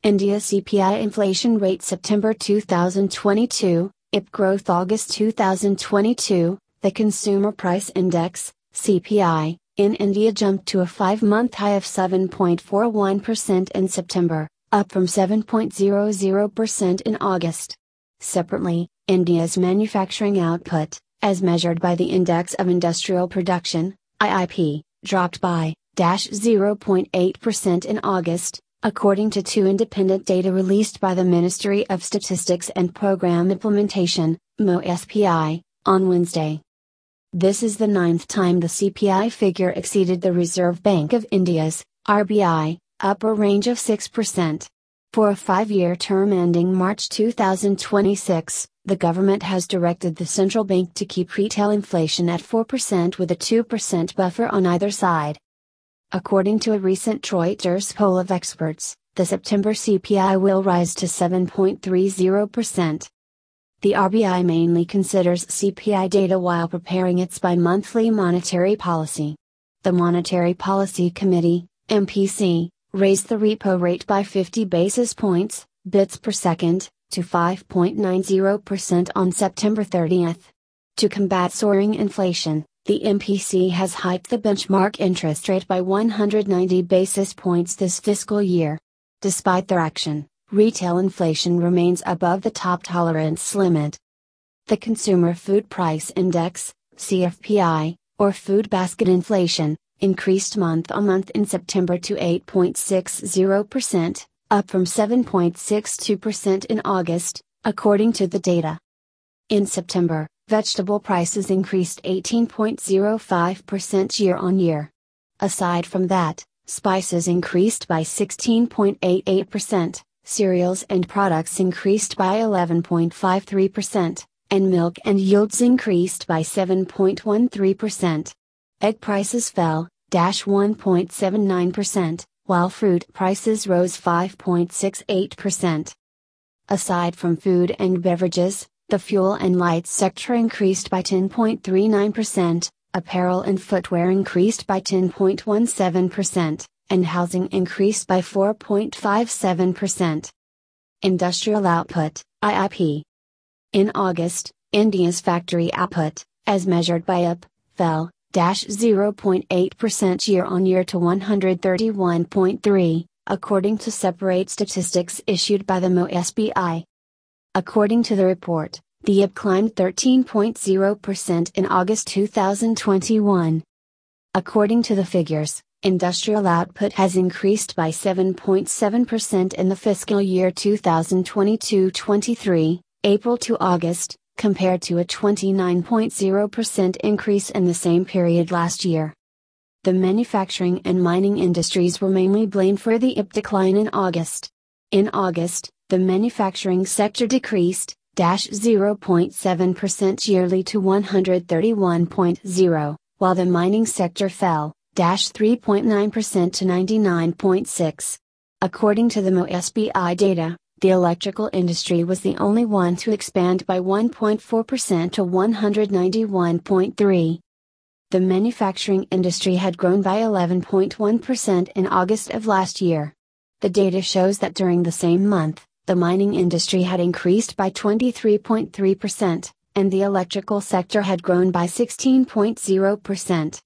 India CPI inflation rate September 2022, IP growth August 2022, the Consumer Price Index, CPI, in India jumped to a 5-month high of 7.41% in September, up from 7.00% in August. Separately, India's manufacturing output, as measured by the Index of Industrial Production, IIP, dropped by 0.8% in August, according to two independent data released by the Ministry of Statistics and Program Implementation, MoSPI, on Wednesday. This is the 9th time the CPI figure exceeded the Reserve Bank of India's, RBI, upper range of 6%. For a 5-year term ending March 2026, the government has directed the central bank to keep retail inflation at 4% with a 2% buffer on either side. According to a recent Reuters poll of experts, the September CPI will rise to 7.30%. The RBI mainly considers CPI data while preparing its bi-monthly monetary policy. The Monetary Policy Committee, MPC, raised the repo rate by 50 basis points, bits per second, to 5.90% on September 30th. To combat soaring inflation, the MPC has hiked the benchmark interest rate by 190 basis points this fiscal year. Despite their action, retail inflation remains above the top tolerance limit. The Consumer Food Price Index, CFPI, or food basket inflation, increased month-on-month in September to 8.60%, up from 7.62% in August, according to the data. In September, vegetable prices increased 18.05% year-on-year. Aside from that, spices increased by 16.88%, cereals and products increased by 11.53%, and milk and yields increased by 7.13%. Egg prices fell, 1.79%, while fruit prices rose 5.68%. Aside from food and beverages, the fuel and lights sector increased by 10.39%, apparel and footwear increased by 10.17%, and housing increased by 4.57%. Industrial output, IIP. In August, India's factory output, as measured by IP, fell 0.8% year-on-year to 131.3, according to separate statistics issued by the MoSPI. According to the report, the IP climbed 13.0% in August 2021. According to the figures, industrial output has increased by 7.7% in the fiscal year 2022-23, April to August, compared to a 29.0% increase in the same period last year. The manufacturing and mining industries were mainly blamed for the IP decline in August. In August, the manufacturing sector decreased 0.7% yearly to 131.0, while the mining sector fell 3.9% to 99.6. According to the MoSPI data, the electrical industry was the only one to expand by 1.4% to 191.3. The manufacturing industry had grown by 11.1% in August of last year. The data shows that during the same month, the mining industry had increased by 23.3%, and the electrical sector had grown by 16.0%.